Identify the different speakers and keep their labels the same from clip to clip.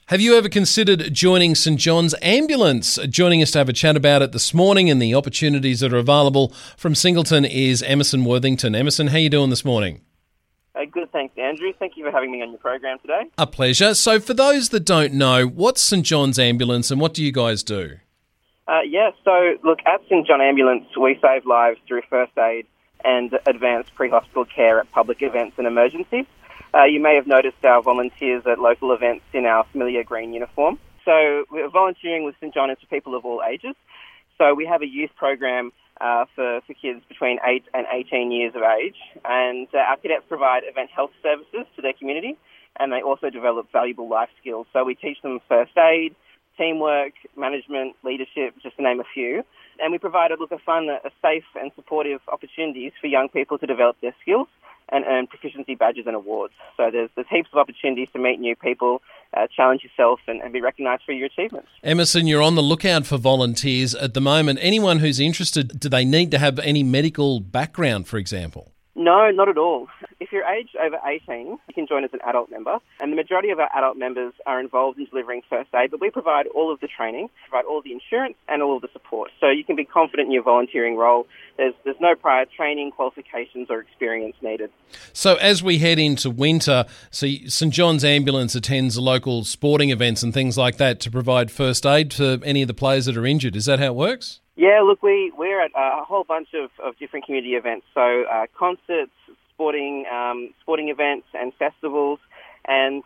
Speaker 1: Have you ever considered joining St John's Ambulance? Joining us to have a chat about it this morning and the opportunities that are available from Singleton is Emerson Worthington. Emerson, how are you doing this morning?
Speaker 2: Good, thanks, Andrew. Thank you for having me on your program today.
Speaker 1: A pleasure. So for those that don't know, what's St John's Ambulance and what do you guys do?
Speaker 2: So look, at St John Ambulance, we save lives through first aid and advanced pre-hospital care at public events and emergencies. You may have noticed our volunteers at local events in our familiar green uniform. So we're volunteering with St John is for people of all ages. So we have a youth program for kids between 8 and 18 years of age. And our cadets provide event health services to their community, and they also develop valuable life skills. So we teach them first aid, teamwork, management, leadership, just to name a few. And we provide a safe and supportive opportunities for young people to develop their skills and earn proficiency badges and awards. So there's heaps of opportunities to meet new people, challenge yourself and be recognised for your achievements.
Speaker 1: Emerson, you're on the lookout for volunteers at the moment. Anyone who's interested, do they need to have any medical background, for example?
Speaker 2: No, not at all. If you're aged over 18, you can join as an adult member, and the majority of our adult members are involved in delivering first aid, but we provide all of the training, provide all the insurance and all of the support. So you can be confident in your volunteering role. There's no prior training, qualifications or experience needed.
Speaker 1: So as we head into winter, St John's Ambulance attends local sporting events and things like that to provide first aid to any of the players that are injured. Is that how it works?
Speaker 2: Yeah, look, we're at a whole bunch of different community events, so concerts, sporting events and festivals, and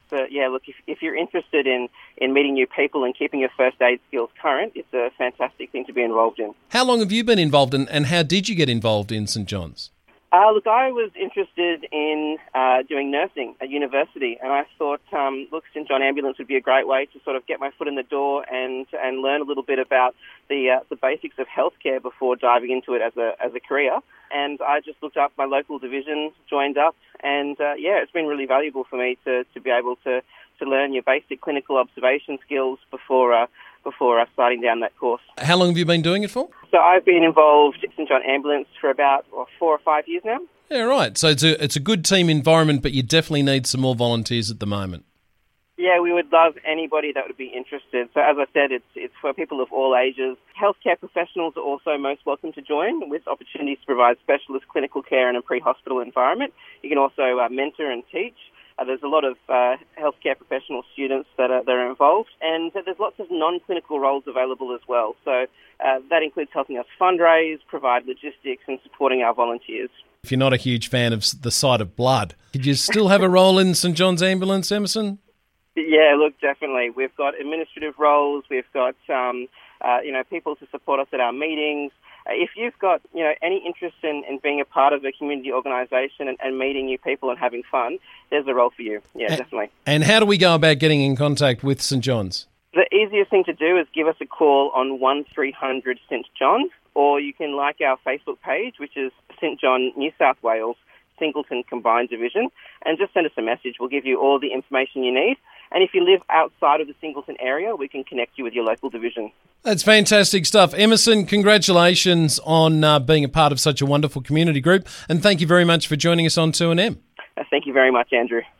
Speaker 2: if you're interested in meeting new people and keeping your first aid skills current, it's a fantastic thing to be involved in.
Speaker 1: How long have you been involved in, and how did you get involved in St John's?
Speaker 2: Look, I was interested in doing nursing at university, and I thought, St John Ambulance would be a great way to sort of get my foot in the door and learn a little bit about the basics of healthcare before diving into it as a career. And I just looked up my local division, joined up, and it's been really valuable for me to be able to learn your basic clinical observation skills before starting down that course.
Speaker 1: How long have you been doing it for?
Speaker 2: So I've been involved in St John Ambulance for about 4 or 5 years now.
Speaker 1: Yeah, right. So it's a good team environment, but you definitely need some more volunteers at the moment.
Speaker 2: Yeah, we would love anybody that would be interested. So as I said, it's for people of all ages. Healthcare professionals are also most welcome to join, with opportunities to provide specialist clinical care in a pre-hospital environment. You can also mentor and teach. There's a lot of healthcare professional students that are involved, and there's lots of non-clinical roles available as well. So that includes helping us fundraise, provide logistics, and supporting our volunteers.
Speaker 1: If you're not a huge fan of the sight of blood, could you still have a role in St John's Ambulance, Emerson?
Speaker 2: Yeah, look, definitely. We've got administrative roles. We've got people to support us at our meetings. If you've got any interest in being a part of a community organisation and meeting new people and having fun, there's a role for you. Yeah, definitely.
Speaker 1: And how do we go about getting in contact with St John's?
Speaker 2: The easiest thing to do is give us a call on 1300 St John, or you can like our Facebook page, which is St John New South Wales Singleton Combined Division, and just send us a message. We'll give you all the information you need. And if you live outside of the Singleton area, we can connect you with your local division.
Speaker 1: That's fantastic stuff. Emerson, congratulations on being a part of such a wonderful community group, and thank you very much for joining us on 2NM.
Speaker 2: Thank you very much, Andrew.